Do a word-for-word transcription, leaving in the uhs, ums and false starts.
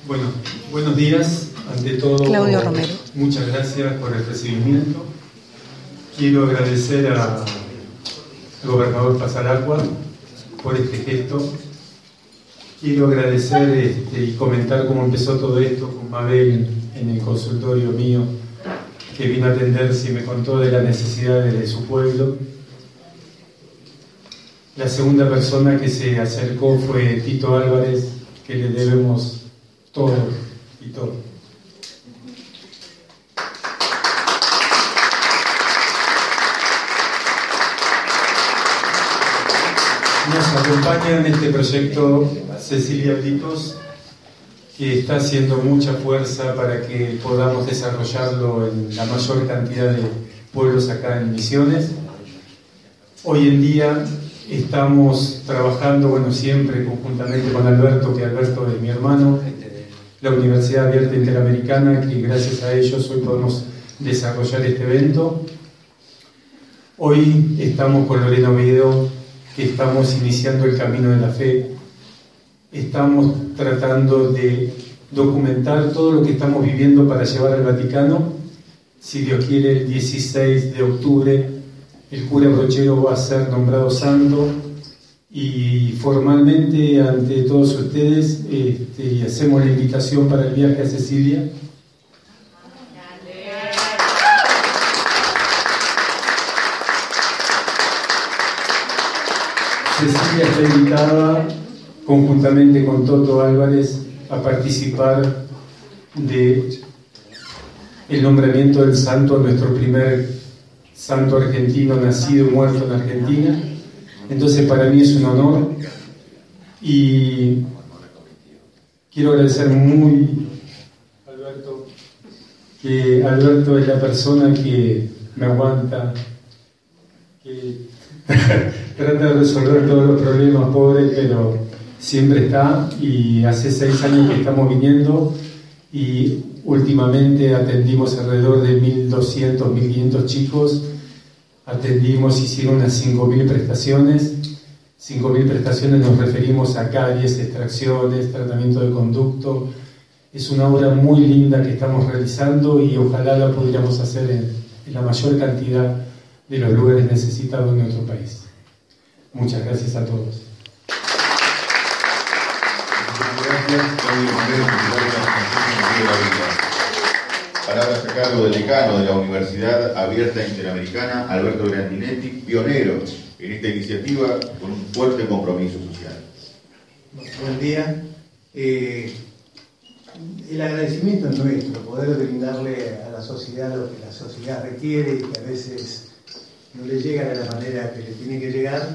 Bueno, buenos días. Ante todo, Claudio Romero. Muchas gracias por el recibimiento. Quiero agradecer a- al gobernador Pasaracua por este gesto. Quiero agradecer este, y comentar cómo empezó todo esto con Mabel en el consultorio mío, que vino a atenderse y me contó de las necesidades de su pueblo. La segunda persona que se acercó fue Tito Álvarez, que le debemos todo y todo. Nos acompaña en este proyecto Cecilia Britos, que está haciendo mucha fuerza para que podamos desarrollarlo en la mayor cantidad de pueblos acá en Misiones. Hoy en día estamos trabajando, bueno, siempre conjuntamente con Alberto, que Alberto es mi hermano, la Universidad Abierta Interamericana, que gracias a ellos hoy podemos desarrollar este evento. Hoy estamos con Lorena Oviedo, que estamos iniciando el camino de la fe. Estamos tratando de documentar todo lo que estamos viviendo para llevar al Vaticano. Si Dios quiere, el dieciséis de octubre el cura Brochero va a ser nombrado santo y formalmente ante todos ustedes este, hacemos la invitación para el viaje a Cecilia. Cecilia está invitada conjuntamente con Toto Álvarez a participar de el nombramiento del santo, nuestro primer santo argentino nacido y muerto en Argentina. Entonces para mí es un honor y quiero agradecer muy a Alberto, que Alberto es la persona que me aguanta, que trata de resolver todos los problemas, pobre, pero siempre está, y hace seis años que estamos viniendo y últimamente atendimos alrededor de mil doscientos, mil quinientos chicos, atendimos, hicieron unas cinco mil prestaciones. cinco mil prestaciones nos referimos a caries, extracciones, tratamiento de conducto. Es una obra muy linda que estamos realizando y ojalá la pudiéramos hacer en, en la mayor cantidad de los lugares necesitados en nuestro país. Muchas gracias a todos. Gracias, Claudio Romero, titular de la Fundación de la Vida. Palabras a cargo del decano de la Universidad Abierta Interamericana, Alberto Grandinetti, pionero en esta iniciativa con un fuerte compromiso social. Buen día. Eh, el agradecimiento es nuestro, poder brindarle a la sociedad lo que la sociedad requiere y que a veces no le llegan de la manera que le tiene que llegar.